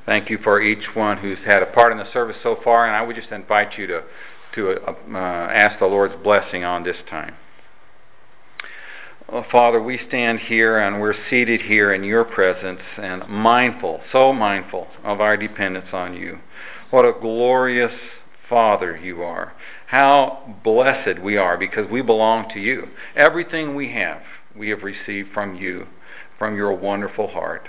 Thank you for each one who's had a part in the service so far, and I would just invite you to ask the Lord's blessing on this time. Father, we stand here and we're seated here in your presence and so mindful of our dependence on you. What a glorious Father you are. How blessed we are because we belong to you. Everything we have received from you, from your wonderful heart.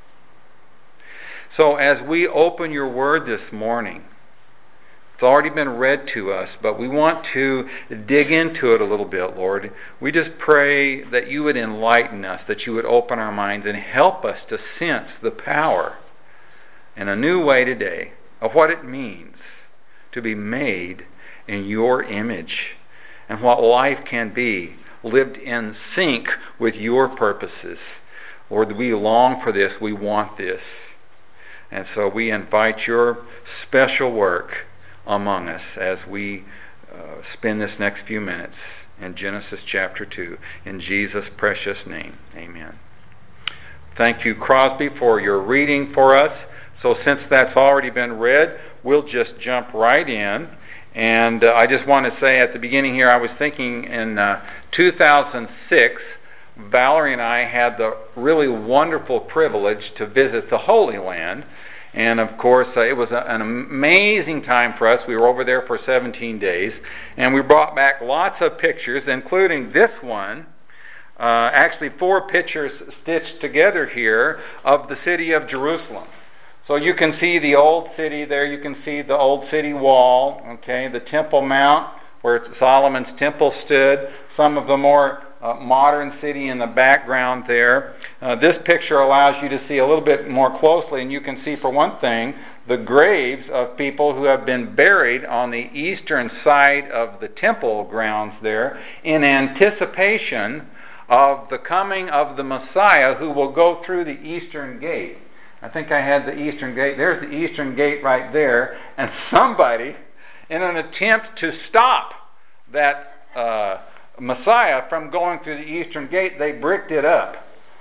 So as we open your word this morning, it's already been read to us, but we want to dig into it a little bit, Lord. We just pray that you would enlighten us, that you would open our minds and help us to sense the power in a new way today of what it means to be made in your image and what life can be lived in sync with your purposes. Lord, we long for this. We want this. And so we invite your special work among us as we spend this next few minutes in Genesis chapter 2. In Jesus' precious name, amen. Thank you, Crosby, for your reading for us. So since that's already been read, we'll just jump right in. And I just want to say at the beginning here, I was thinking in 2006, Valerie and I had the really wonderful privilege to visit the Holy Land. And of course, it was an amazing time for us. We were over there for 17 days. And we brought back lots of pictures, including this one. Actually, 4 pictures stitched together here of the city of Jerusalem. So you can see the old city there. You can see the old city wall, okay, the Temple Mount where Solomon's temple stood, some of the more modern city in the background there. This picture allows you to see a little bit more closely, and you can see, for one thing, the graves of people who have been buried on the eastern side of the temple grounds there in anticipation of the coming of the Messiah who will go through the eastern gate. I think I had the eastern gate. There's the eastern gate right there. And somebody, in an attempt to stop that Messiah from going through the eastern gate, they bricked it up.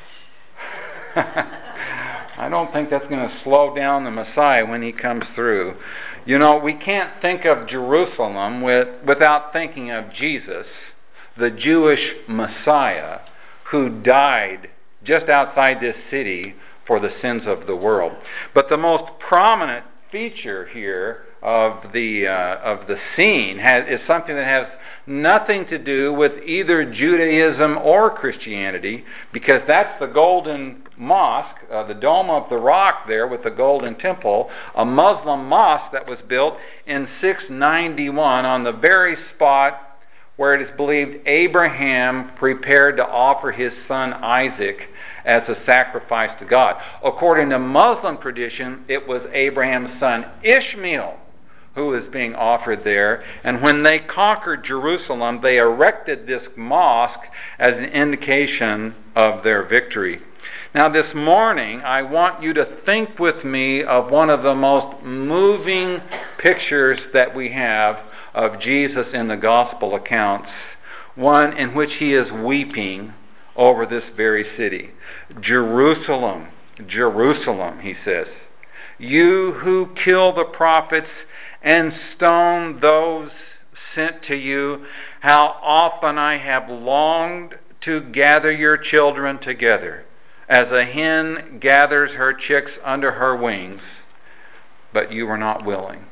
I don't think that's going to slow down the Messiah when he comes through. You know, we can't think of Jerusalem without thinking of Jesus, the Jewish Messiah, who died just outside this city for the sins of the world. But the most prominent feature here of the scene is something that has nothing to do with either Judaism or Christianity, because that's the Golden Mosque, the Dome of the Rock there with the Golden Temple, a Muslim mosque that was built in 691 on the very spot where it is believed Abraham prepared to offer his son Isaac as a sacrifice to God. According to Muslim tradition, it was Abraham's son Ishmael who was being offered there. And when they conquered Jerusalem, they erected this mosque as an indication of their victory. Now this morning, I want you to think with me of one of the most moving pictures that we have of Jesus in the gospel accounts, one in which he is weeping over this very city. Jerusalem, Jerusalem, he says, you who kill the prophets and stone those sent to you, how often I have longed to gather your children together, as a hen gathers her chicks under her wings, but you were not willing.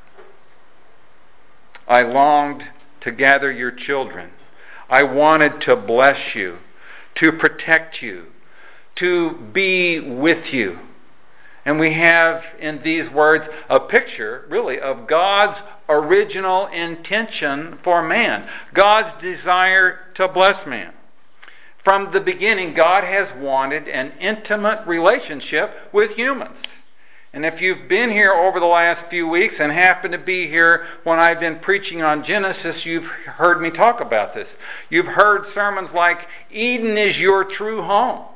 I longed to gather your children. I wanted to bless you, to protect you, to be with you. And we have in these words a picture, really, of God's original intention for man, God's desire to bless man. From the beginning, God has wanted an intimate relationship with humans. And if you've been here over the last few weeks and happen to be here when I've been preaching on Genesis, you've heard me talk about this. You've heard sermons like, Eden is your true home.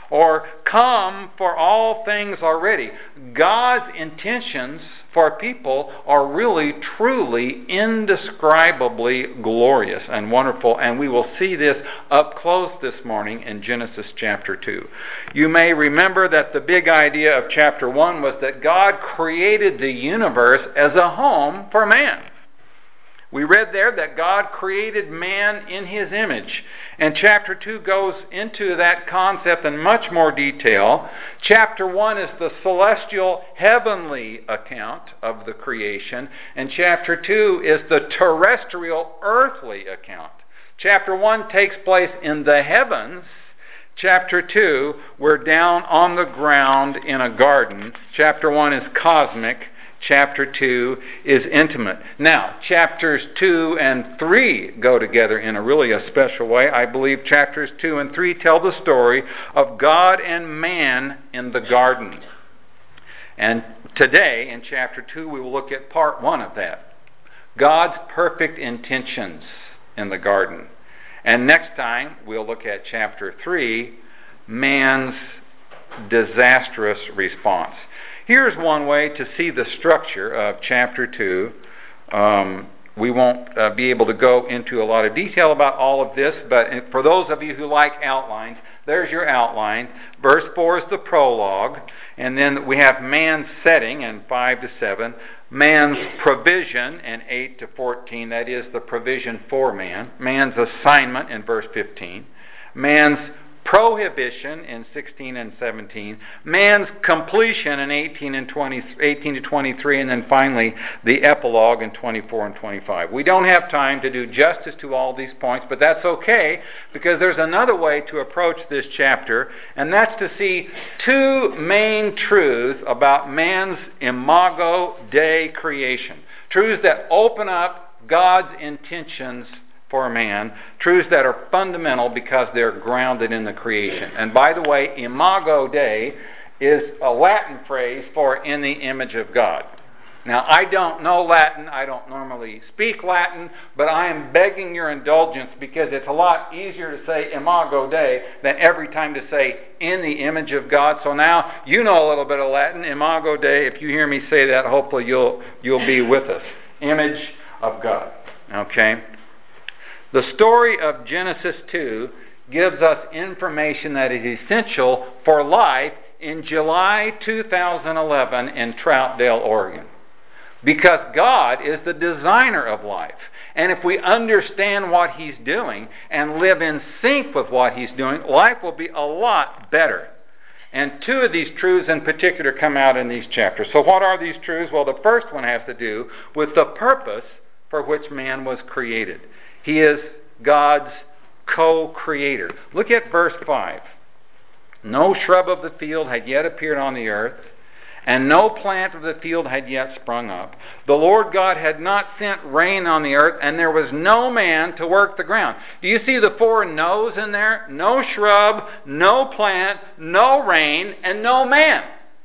or come, for all things are ready. God's intentions for people are really, truly, indescribably glorious and wonderful, and we will see this up close this morning in Genesis chapter 2. You may remember that the big idea of chapter 1 was that God created the universe as a home for man. We read there that God created man in His image. And chapter 2 goes into that concept in much more detail. Chapter 1 is the celestial, heavenly account of the creation. And chapter 2 is the terrestrial, earthly account. Chapter 1 takes place in the heavens. Chapter 2, we're down on the ground in a garden. Chapter 1 is cosmic. Chapter 2 is intimate. Now, chapters 2 and 3 go together in a special way. I believe chapters 2 and 3 tell the story of God and man in the garden. And today, in chapter 2, we will look at part 1 of that. God's perfect intentions in the garden. And next time, we'll look at chapter 3, man's disastrous response. Here's one way to see the structure of chapter 2. We won't be able to go into a lot of detail about all of this, but for those of you who like outlines, there's your outline. Verse 4 is the prologue, and then we have man's setting in 5 to 7, man's provision in 8 to 14, that is the provision for man, man's assignment in verse 15, man's prohibition in 16 and 17, man's completion in 18 to 23, and then finally the epilogue in 24 and 25. We don't have time to do justice to all these points, but that's okay, because there's another way to approach this chapter, and that's to see two main truths about man's imago Dei creation. Truths that open up God's intentions for man, truths that are fundamental because they're grounded in the creation. And by the way, imago Dei is a Latin phrase for in the image of God. Now, I don't know Latin, I don't normally speak Latin, but I am begging your indulgence because it's a lot easier to say imago Dei than every time to say in the image of God. So now you know a little bit of Latin, imago Dei. If you hear me say that, hopefully you'll be with us. Image of God. Okay? The story of Genesis 2 gives us information that is essential for life in July 2011 in Troutdale, Oregon. Because God is the designer of life. And if we understand what He's doing and live in sync with what He's doing, life will be a lot better. And two of these truths in particular come out in these chapters. So what are these truths? Well, the first one has to do with the purpose for which man was created. He is God's co-creator. Look at verse 5. No shrub of the field had yet appeared on the earth, and no plant of the field had yet sprung up. The Lord God had not sent rain on the earth, and there was no man to work the ground. Do you see the four no's in there? No shrub, no plant, no rain, and no man.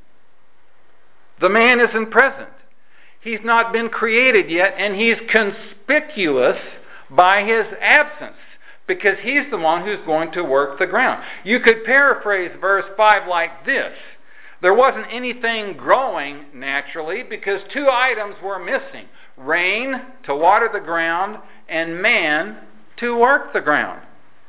The man isn't present. He's not been created yet, and he's conspicuous by his absence, because he's the one who's going to work the ground. You could paraphrase verse 5 like this. There wasn't anything growing naturally because two items were missing. Rain to water the ground and man to work the ground.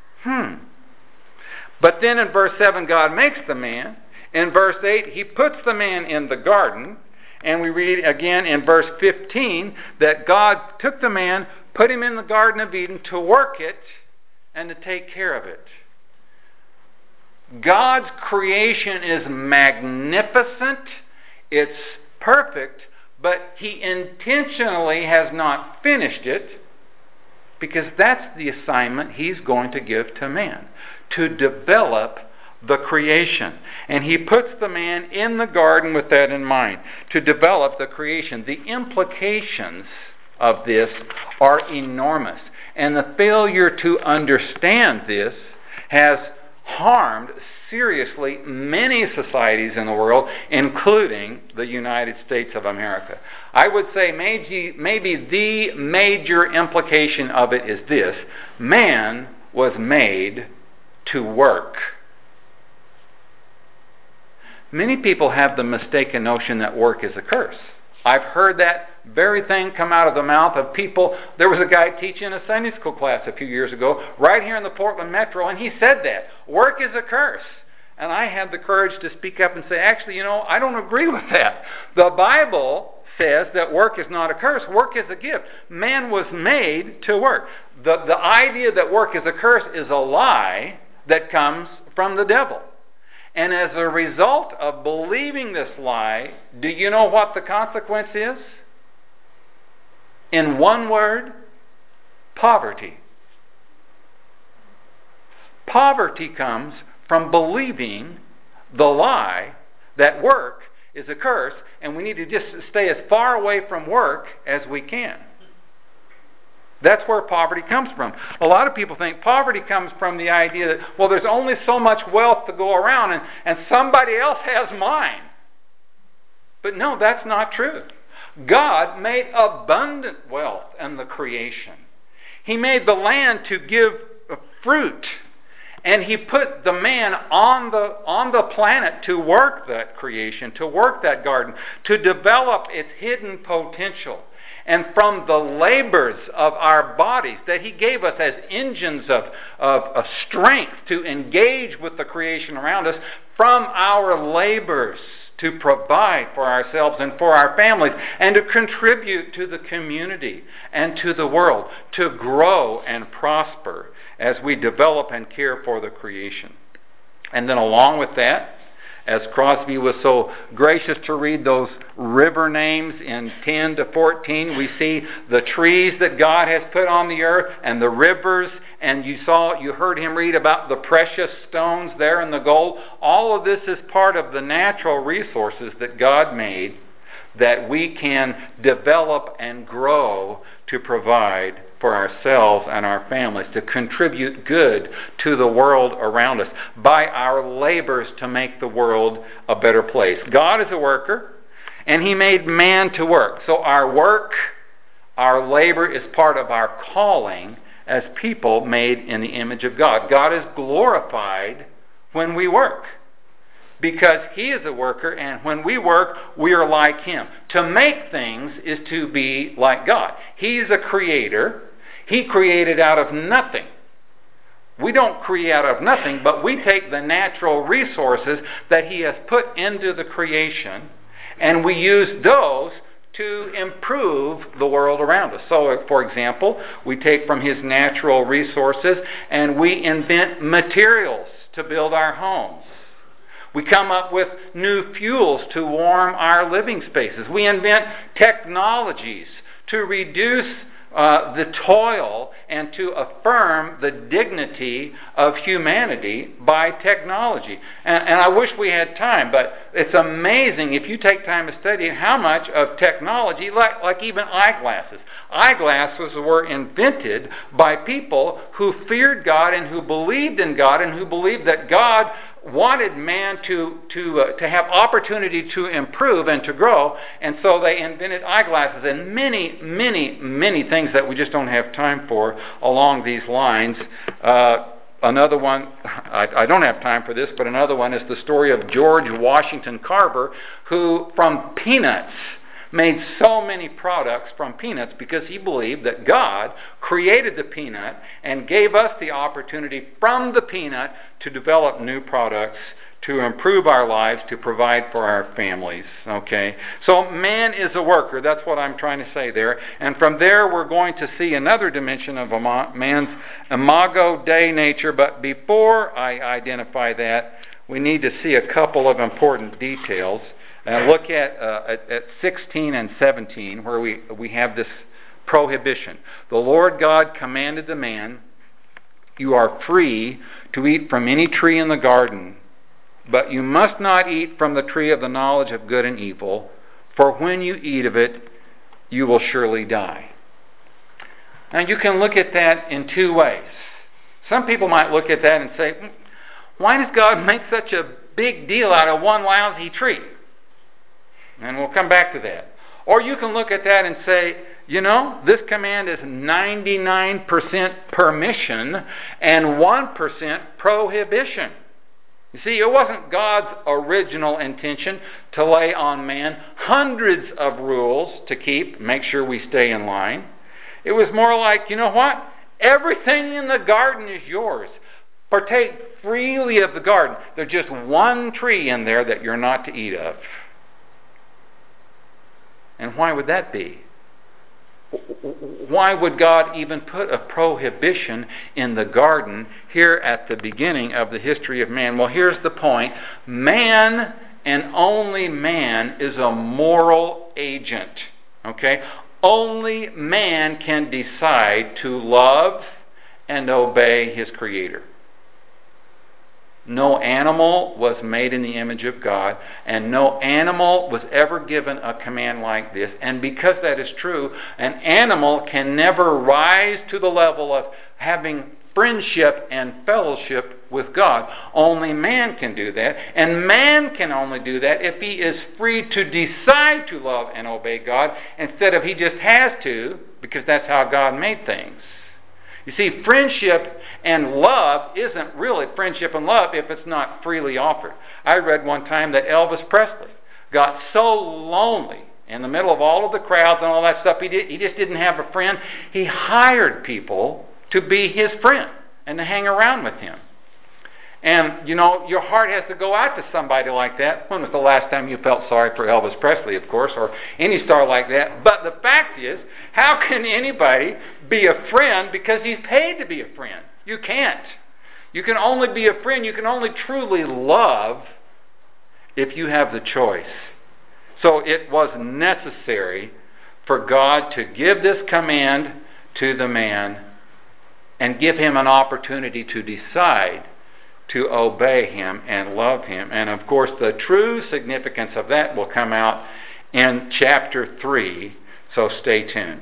But then in verse 7, God makes the man. In verse 8, He puts the man in the garden. And we read again in verse 15 that God took the man, put him in the Garden of Eden to work it and to take care of it. God's creation is magnificent, it's perfect, but He intentionally has not finished it because that's the assignment He's going to give to man, to develop the creation. And He puts the man in the garden with that in mind, to develop the creation. The implications of this are enormous. And the failure to understand this has harmed seriously many societies in the world, including the United States of America. I would say maybe the major implication of it is this: man was made to work. Many people have the mistaken notion that work is a curse. I've heard that very thing come out of the mouth of people. There was a guy teaching a Sunday school class a few years ago, right here in the Portland Metro, and he said that. Work is a curse. And I had the courage to speak up and say, actually, I don't agree with that. The Bible says that work is not a curse. Work is a gift. Man was made to work. The idea that work is a curse is a lie that comes from the devil. And as a result of believing this lie, do you know what the consequence is? In one word, poverty. Poverty comes from believing the lie that work is a curse, and we need to just stay as far away from work as we can. That's where poverty comes from. A lot of people think poverty comes from the idea that, well, there's only so much wealth to go around, and somebody else has mine. But no, that's not true. God made abundant wealth in the creation. He made the land to give fruit. And He put the man on the planet to work that creation, to work that garden, to develop its hidden potential. And from the labors of our bodies that He gave us as engines of strength to engage with the creation around us, from our labors to provide for ourselves and for our families, and to contribute to the community and to the world, to grow and prosper as we develop and care for the creation. And then along with that, as Crosby was so gracious to read those river names in 10 to 14, we see the trees that God has put on the earth and the rivers, and you heard him read about the precious stones there and the gold. All of this is part of the natural resources that God made that we can develop and grow to provide for ourselves and our families, to contribute good to the world around us by our labors to make the world a better place. God is a worker, and He made man to work. So our work, our labor is part of our calling as people made in the image of God. God is glorified when we work, because He is a worker, and when we work, we are like Him. To make things is to be like God. He is a creator. He created out of nothing. We don't create out of nothing, but we take the natural resources that He has put into the creation, and we use those to improve the world around us. So, for example, we take from His natural resources and we invent materials to build our homes. We come up with new fuels to warm our living spaces. We invent technologies to reduce the toil and to affirm the dignity of humanity by technology. And I wish we had time, but it's amazing if you take time to study how much of technology, like even eyeglasses. Eyeglasses were invented by people who feared God and who believed in God and who believed that God wanted man to have opportunity to improve and to grow, and so they invented eyeglasses and many, many, many things that we just don't have time for along these lines. Another one, I don't have time for this, but another one is the story of George Washington Carver, who from peanuts made so many products from peanuts because he believed that God created the peanut and gave us the opportunity from the peanut to develop new products to improve our lives, to provide for our families. Okay? So man is a worker. That's what I'm trying to say there. And from there we're going to see another dimension of man's imago Dei nature. But before I identify that, we need to see a couple of important details. Look at 16 and 17, where we have this prohibition. The Lord God commanded the man, "You are free to eat from any tree in the garden, but you must not eat from the tree of the knowledge of good and evil, for when you eat of it, you will surely die." Now you can look at that in two ways. Some people might look at that and say, why does God make such a big deal out of one lousy tree? And we'll come back to that. Or you can look at that and say, this command is 99% permission and 1% prohibition. You see, it wasn't God's original intention to lay on man hundreds of rules to keep, make sure we stay in line. It was more like, you know what? Everything in the garden is yours. Partake freely of the garden. There's just one tree in there that you're not to eat of. And why would that be? Why would God even put a prohibition in the garden here at the beginning of the history of man? Well, here's the point. Man, and only man, is a moral agent. Okay? Only man can decide to love and obey his Creator. No animal was made in the image of God, and no animal was ever given a command like this. And because that is true, an animal can never rise to the level of having friendship and fellowship with God. Only man can do that, and man can only do that if he is free to decide to love and obey God, instead of he just has to, because that's how God made things. You see, friendship and love isn't really friendship and love if it's not freely offered. I read one time that Elvis Presley got so lonely in the middle of all of the crowds and all that stuff, he just didn't have a friend. He hired people to be his friend and to hang around with him. And, you know, your heart has to go out to somebody like that. When was the last time you felt sorry for Elvis Presley, of course, or any star like that? But the fact is, how can anybody be a friend because he's paid to be a friend? You can't. You can only be a friend, you can only truly love if you have the choice. So it was necessary for God to give this command to the man and give him an opportunity to decide to obey him and love him. And of course, the true significance of that will come out in chapter 3, so stay tuned.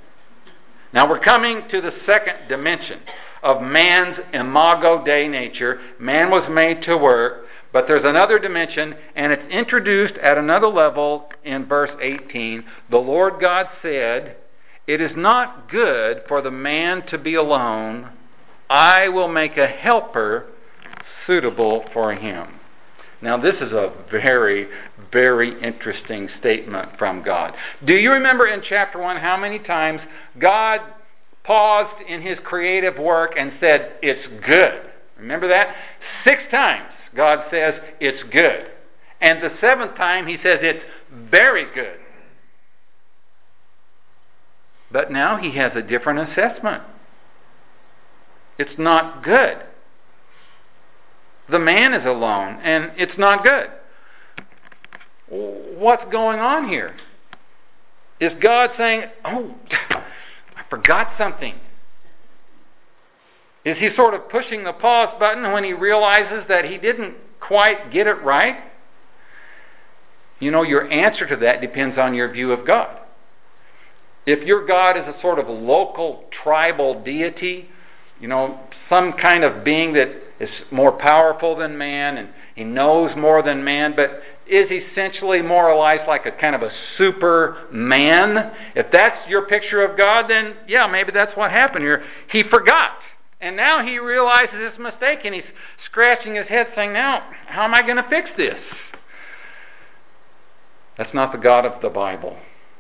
Now we're coming to the second dimension of man's imago Dei nature. Man was made to work, but there's another dimension, and it's introduced at another level in verse 18. The Lord God said, "It is not good for the man to be alone. I will make a helper suitable for him." Now this is a very, very interesting statement from God. Do you remember in chapter 1 how many times God paused in his creative work and said, "It's good"? Remember that? 6 times God says, "It's good." And the 7th time he says, "It's very good." But now he has a different assessment. It's not good. The man is alone, and it's not good. What's going on here? Is God saying, "Oh, I forgot something"? Is he sort of pushing the pause button when he realizes that he didn't quite get it right? You know, your answer to that depends on your view of God. If your God is a sort of local tribal deity, you know, some kind of being that is more powerful than man and he knows more than man, but is essentially more or less like a kind of a superman. If that's your picture of God, then yeah, maybe that's what happened here. He forgot. And now he realizes his mistake and he's scratching his head saying, "Now, how am I going to fix this?" That's not the God of the Bible.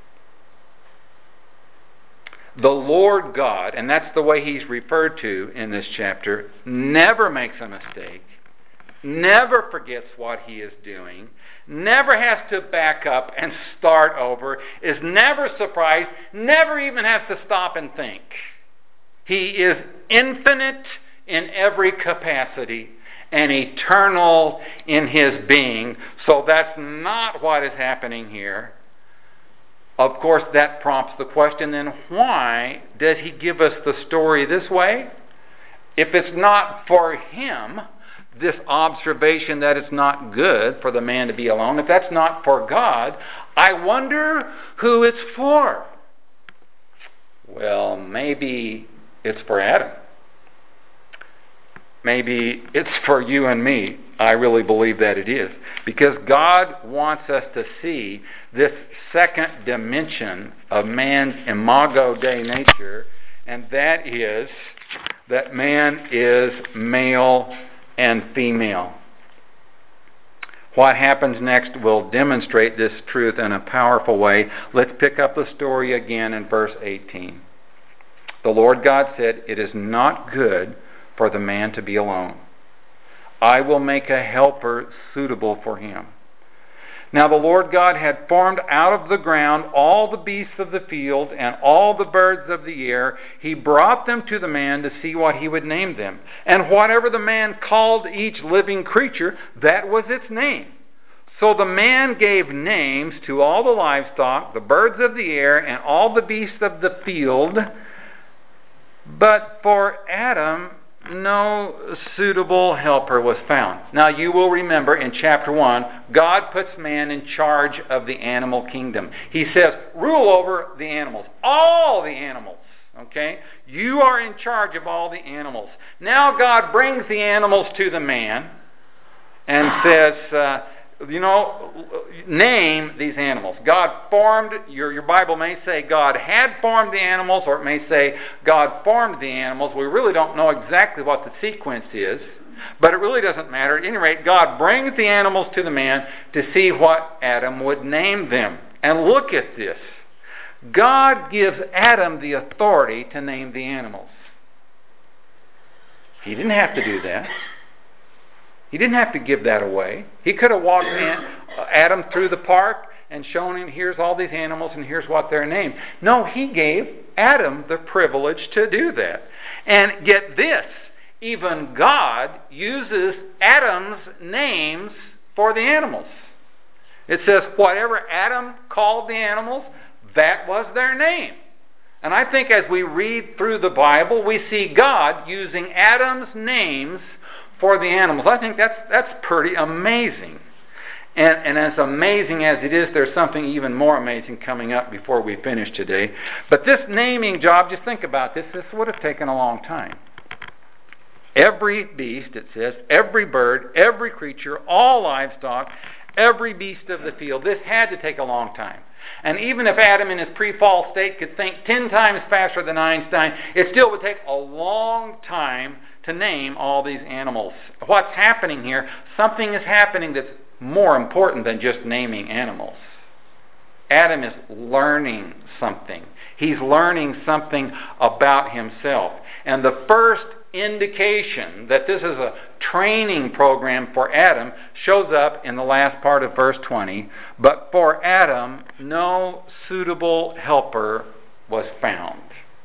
The Lord God, and that's the way he's referred to in this chapter, never makes a mistake, never forgets what he is doing, never has to back up and start over, is never surprised, never even has to stop and think. He is infinite in every capacity and eternal in his being. So that's not what is happening here. Of course, that prompts the question, then why does he give us the story this way? If it's not for him, this observation that it's not good for the man to be alone, if that's not for God, I wonder who it's for. Well, maybe it's for Adam. Maybe it's for you and me. I really believe that it is. Because God wants us to see this second dimension of man's imago Dei nature, and that is that man is male and female. What happens next will demonstrate this truth in a powerful way. Let's pick up the story again in verse 18. The Lord God said, "It is not good for the man to be alone. I will make a helper suitable for him." Now the Lord God had formed out of the ground all the beasts of the field and all the birds of the air. He brought them to the man to see what he would name them. And whatever the man called each living creature, that was its name. So the man gave names to all the livestock, the birds of the air, and all the beasts of the field. But for Adam, no suitable helper was found. Now you will remember in chapter 1, God puts man in charge of the animal kingdom. He says, rule over the animals, all the animals. Okay? You are in charge of all the animals. Now God brings the animals to the man and says, name these animals. God formed, your Bible may say God had formed the animals, or it may say God formed the animals. We really don't know exactly what the sequence is, but it really doesn't matter. At any rate, God brings the animals to the man to see what Adam would name them. And look at this. God gives Adam the authority to name the animals. He didn't have to do that. He didn't have to give that away. He could have walked Adam through the park and shown him, here's all these animals and here's what they're named. No, he gave Adam the privilege to do that. And get this, even God uses Adam's names for the animals. It says, whatever Adam called the animals, that was their name. And I think as we read through the Bible, we see God using Adam's names for the animals. I think that's pretty amazing. And as amazing as it is, there's something even more amazing coming up before we finish today. But this naming job, just think about this, this would have taken a long time. Every beast, it says, every bird, every creature, all livestock, every beast of the field, this had to take a long time. And even if Adam in his pre-fall state could think 10 times faster than Einstein, it still would take a long time to name all these animals. What's happening here? Something is happening that's more important than just naming animals. Adam is learning something. He's learning something about himself. And the first indication that this is a training program for Adam shows up in the last part of verse 20. But for Adam, no suitable helper was found.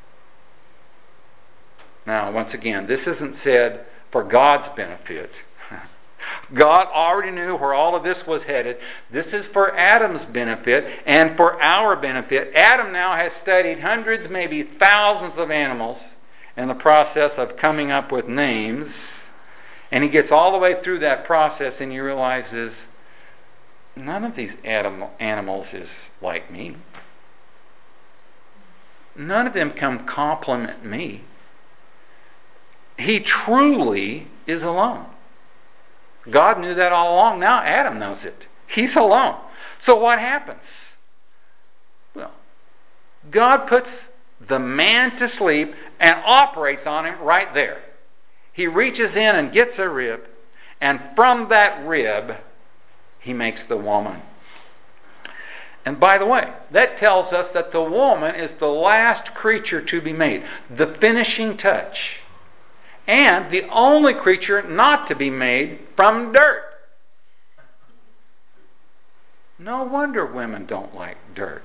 Now, once again, this isn't said for God's benefit. God already knew where all of this was headed. This is for Adam's benefit and for our benefit. Adam now has studied hundreds, maybe thousands of animals in the process of coming up with names. And he gets all the way through that process and he realizes, none of these animals is like me. None of them can compliment me. He truly is alone. God knew that all along. Now Adam knows it. He's alone. So what happens? Well, God puts the man to sleep and operates on him right there. He reaches in and gets a rib, and from that rib, he makes the woman. And by the way, that tells us that the woman is the last creature to be made, the finishing touch, and the only creature not to be made from dirt. No wonder women don't like dirt.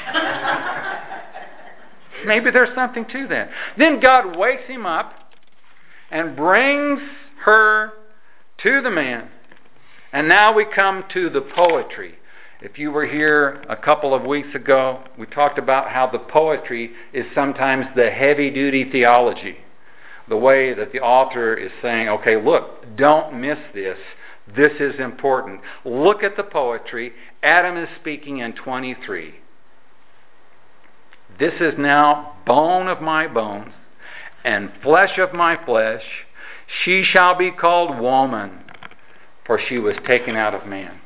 Maybe there's something to that. Then God wakes him up and brings her to the man. And now we come to the poetry. If you were here a couple of weeks ago, we talked about how the poetry is sometimes the heavy-duty theology. The way that the author is saying, okay, look, don't miss this. This is important. Look at the poetry. Adam is speaking in 23. This is now bone of my bones and flesh of my flesh. She shall be called woman, for she was taken out of man.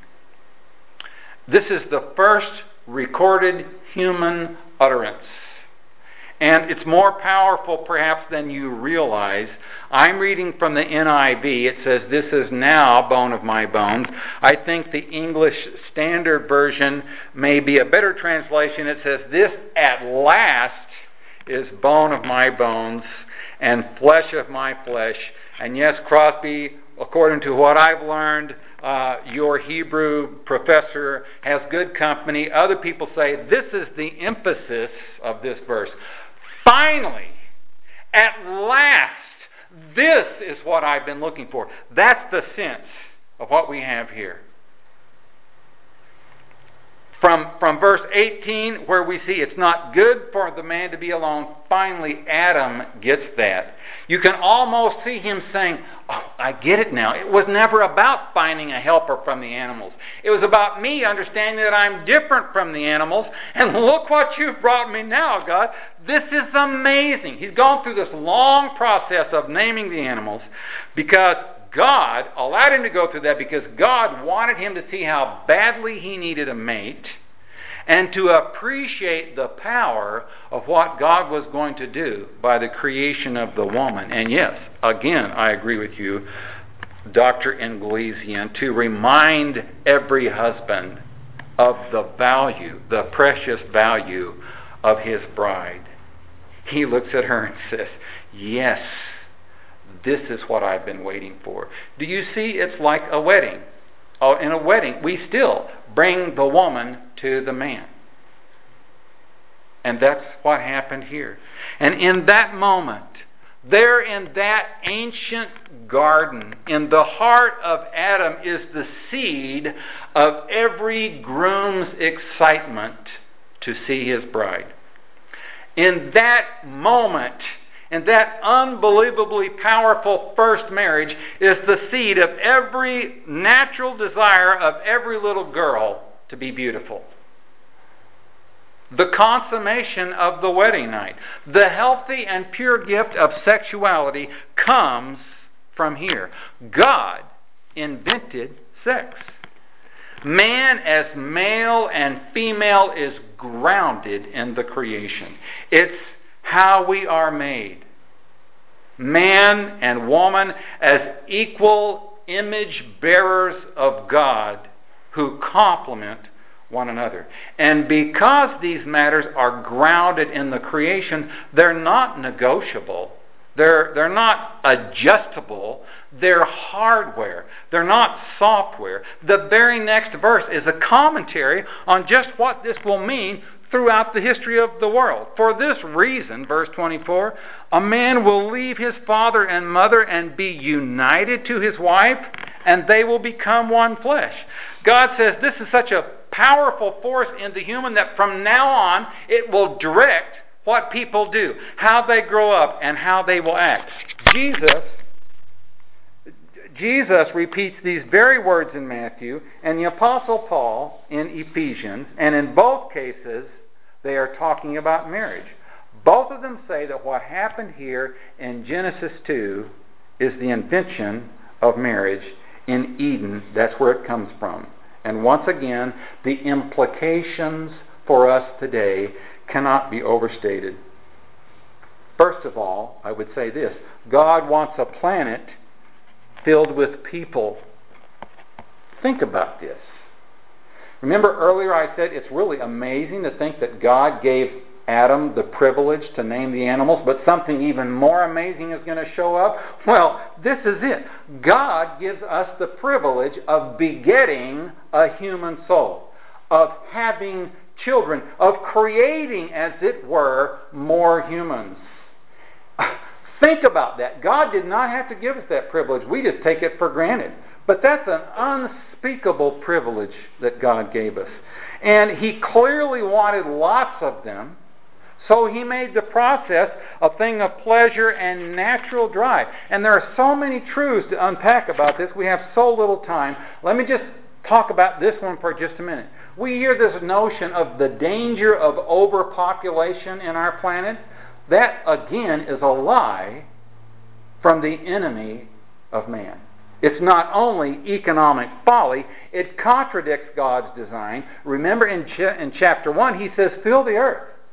This is the first recorded human utterance. And it's more powerful perhaps than you realize. I'm reading from the NIV. It says, "This is now bone of my bones." I think the English Standard Version may be a better translation. It says, "This at last is bone of my bones and flesh of my flesh." And yes, Crosby, according to what I've learned, your Hebrew professor has good company. Other people say this is the emphasis of this verse. Finally, at last, this is what I've been looking for. That's the sense of what we have here. From verse 18, where we see it's not good for the man to be alone, finally Adam gets that. You can almost see him saying, "Oh, I get it now. It was never about finding a helper from the animals. It was about me understanding that I'm different from the animals, and look what you've brought me now, God. This is amazing." He's gone through this long process of naming the animals because God allowed him to go through that because God wanted him to see how badly he needed a mate and to appreciate the power of what God was going to do by the creation of the woman. And yes, again, I agree with you, Dr. Inglesian, to remind every husband of the value, the precious value of his bride. He looks at her and says, "Yes, this is what I've been waiting for." Do you see? It's like a wedding. Oh, in a wedding, we still bring the woman to the man. And that's what happened here. And in that moment, there in that ancient garden, in the heart of Adam, is the seed of every groom's excitement to see his bride. In that moment, and that unbelievably powerful first marriage is the seed of every natural desire of every little girl to be beautiful. The consummation of the wedding night, the healthy and pure gift of sexuality comes from here. God invented sex. Man as male and female is grounded in the creation. It's how we are made. Man and woman as equal image bearers of God who complement one another. And because these matters are grounded in the creation, they're not negotiable. They're not adjustable. They're hardware. They're not software. The very next verse is a commentary on just what this will mean throughout the history of the world. "For this reason," verse 24, "a man will leave his father and mother and be united to his wife, and they will become one flesh." God says this is such a powerful force in the human that from now on it will direct what people do, how they grow up, and how they will act. Jesus repeats these very words in Matthew and the Apostle Paul in Ephesians, and in both cases they are talking about marriage. Both of them say that what happened here in Genesis 2 is the invention of marriage in Eden. That's where it comes from. And once again, the implications for us today cannot be overstated. First of all, I would say this: God wants a planet filled with people. Think about this. Remember earlier I said it's really amazing to think that God gave Adam the privilege to name the animals, but something even more amazing is going to show up? Well, this is it. God gives us the privilege of begetting a human soul, of having children, of creating, as it were, more humans. Think about that. God did not have to give us that privilege. We just take it for granted. But that's an unspeakable privilege that God gave us. And He clearly wanted lots of them, so He made the process a thing of pleasure and natural drive. And there are so many truths to unpack about this. We have so little time. Let me just talk about this one for just a minute. We hear this notion of the danger of overpopulation in our planet. That, again, is a lie from the enemy of man. It's not only economic folly, it contradicts God's design. Remember in chapter 1, He says, fill the earth.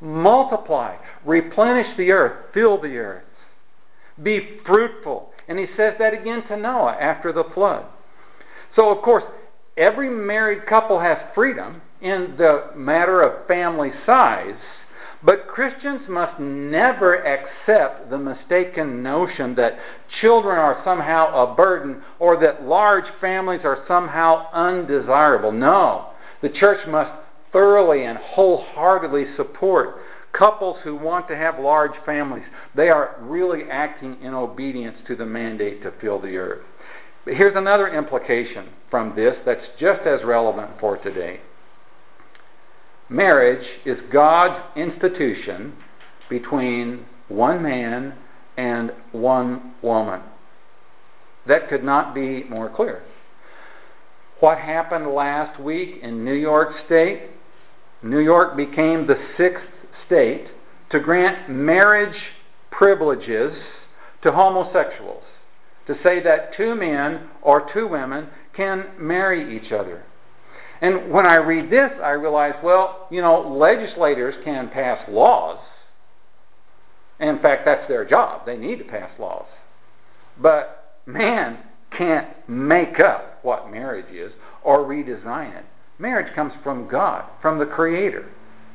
multiply, replenish the earth, fill the earth, be fruitful. And he says that again to Noah after the flood. So, of course, every married couple has freedom in the matter of family size, but Christians must never accept the mistaken notion that children are somehow a burden or that large families are somehow undesirable. No, the church must thoroughly and wholeheartedly support couples who want to have large families. They are really acting in obedience to the mandate to fill the earth. But here's another implication from this that's just as relevant for today. Marriage is God's institution between one man and one woman. That could not be more clear. What happened last week in New York State? New York became the 6th state to grant marriage privileges to homosexuals, to say that 2 men or 2 women can marry each other. And when I read this, I realize, well, legislators can pass laws. In fact, that's their job. They need to pass laws. But man can't make up what marriage is or redesign it. Marriage comes from God, from the Creator.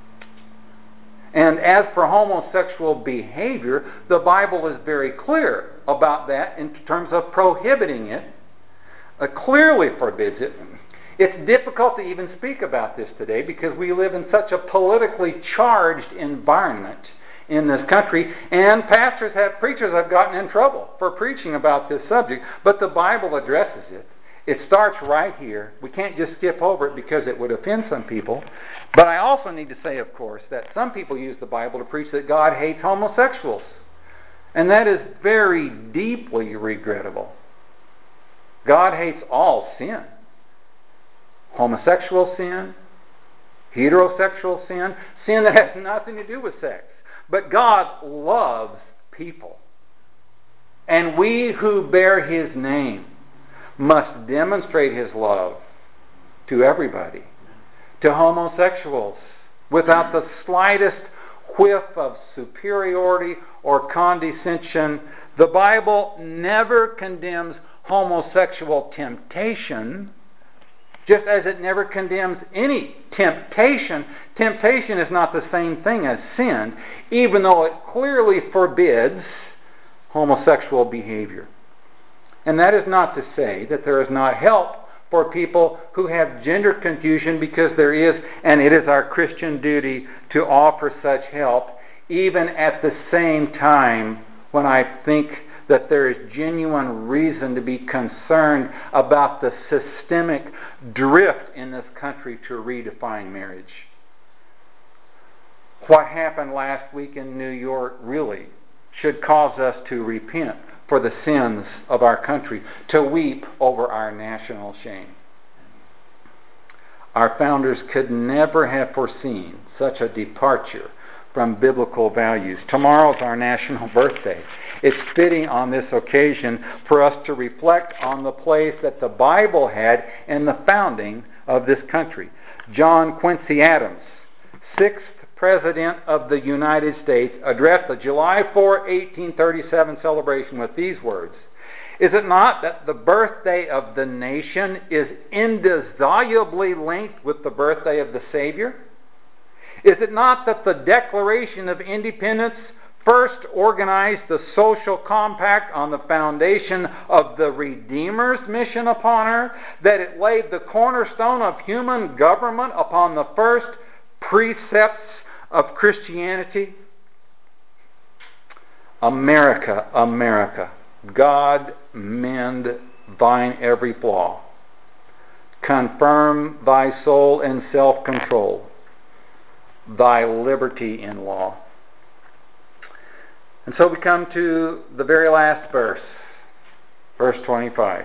And as for homosexual behavior, the Bible is very clear about that in terms of prohibiting it. Clearly forbids it. It's difficult to even speak about this today because we live in such a politically charged environment in this country, and preachers have gotten in trouble for preaching about this subject, but the Bible addresses it. It starts right here. We can't just skip over it because it would offend some people. But I also need to say, of course, that some people use the Bible to preach that God hates homosexuals. And that is very deeply regrettable. God hates all sin. Homosexual sin, heterosexual sin, sin that has nothing to do with sex. But God loves people. And we who bear His name must demonstrate His love to everybody, to homosexuals, without the slightest whiff of superiority or condescension. The Bible never condemns homosexual temptation, just as it never condemns any temptation. Temptation is not the same thing as sin, even though it clearly forbids homosexual behavior. And that is not to say that there is not help for people who have gender confusion, because there is, and it is our Christian duty to offer such help, even at the same time when I think that there is genuine reason to be concerned about the systemic drift in this country to redefine marriage. What happened last week in New York really should cause us to repent for the sins of our country, to weep over our national shame. Our founders could never have foreseen such a departure from biblical values. Tomorrow's our national birthday. It's fitting on this occasion for us to reflect on the place that the Bible had in the founding of this country. John Quincy Adams, 6th President of the United States, addressed the July 4, 1837 celebration with these words: "Is it not that the birthday of the nation is indissolubly linked with the birthday of the Savior? Is it not that the Declaration of Independence first organized the social compact on the foundation of the Redeemer's mission upon earth, that it laid the cornerstone of human government upon the first precepts of Christianity?" America, America, God mend thine every flaw. Confirm thy soul in self-control, thy liberty in law. And so we come to the very last verse, verse 25.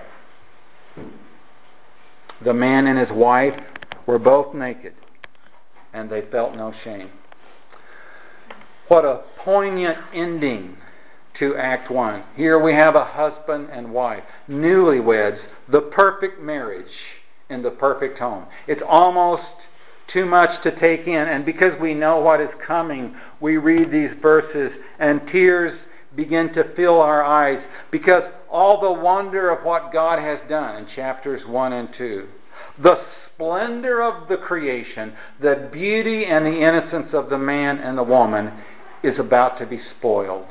The man and his wife were both naked, and they felt no shame. What a poignant ending to Act 1. Here we have a husband and wife, newlyweds, the perfect marriage in the perfect home. It's almost too much to take in. And because we know what is coming, we read these verses and tears begin to fill our eyes, because all the wonder of what God has done in chapters 1 and 2, the splendor of the creation, the beauty and the innocence of the man and the woman is about to be spoiled.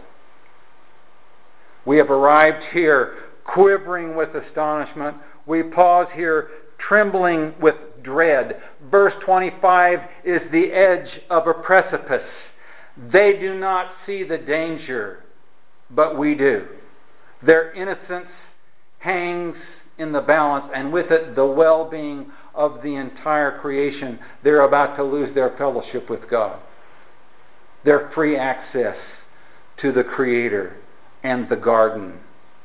We have arrived here quivering with astonishment. We pause here trembling with dread. Verse 25 is the edge of a precipice. They do not see the danger, but we do. Their innocence hangs in the balance, and with it the well-being of the entire creation. They're about to lose their fellowship with God, their free access to the Creator and the garden.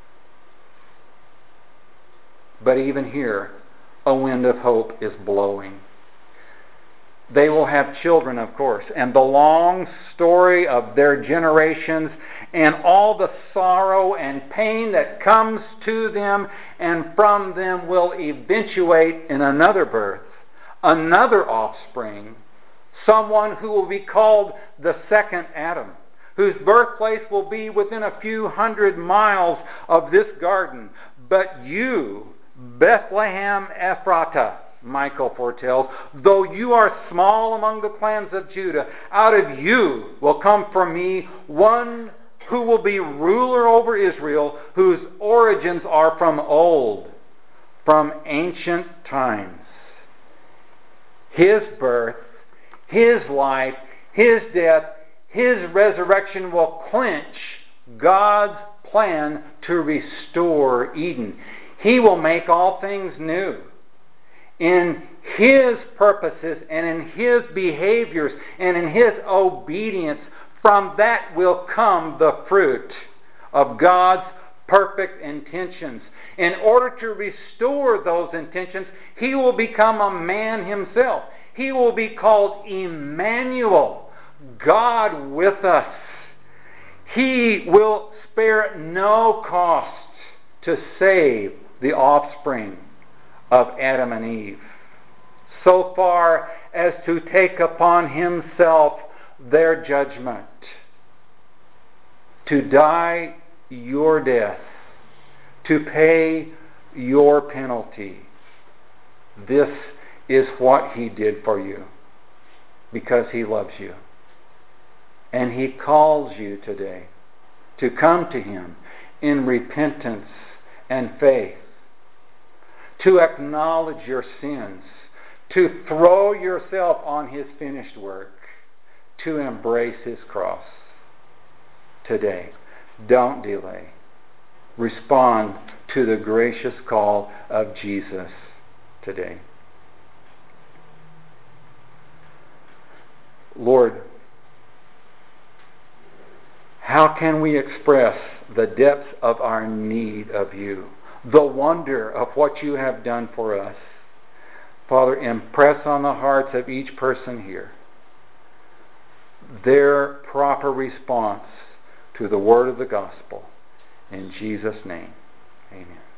But even here, a wind of hope is blowing. They will have children, of course, and the long story of their generations and all the sorrow and pain that comes to them and from them will eventuate in another birth, another offspring, someone who will be called the second Adam, whose birthplace will be within a few hundred miles of this garden. But you, Bethlehem Ephratah, Michael foretells, though you are small among the clans of Judah, out of you will come for me one who will be ruler over Israel, whose origins are from old, from ancient times. His birth, His life, His death, His resurrection will clinch God's plan to restore Eden. He will make all things new. In His purposes and in His behaviors and in His obedience, from that will come the fruit of God's perfect intentions. In order to restore those intentions, He will become a man Himself. He will be called Emmanuel, God with us. He will spare no cost to save the offspring of Adam and Eve, so far as to take upon Himself their judgment, to die your death, to pay your penalty. This is what He did for you, because He loves you. And He calls you today to come to Him in repentance and faith, to acknowledge your sins, to throw yourself on His finished work, to embrace His cross today. Don't delay. Respond to the gracious call of Jesus today. Lord, how can we express the depths of our need of You, the wonder of what You have done for us? Father, impress on the hearts of each person here their proper response to the word of the gospel. In Jesus' name, amen.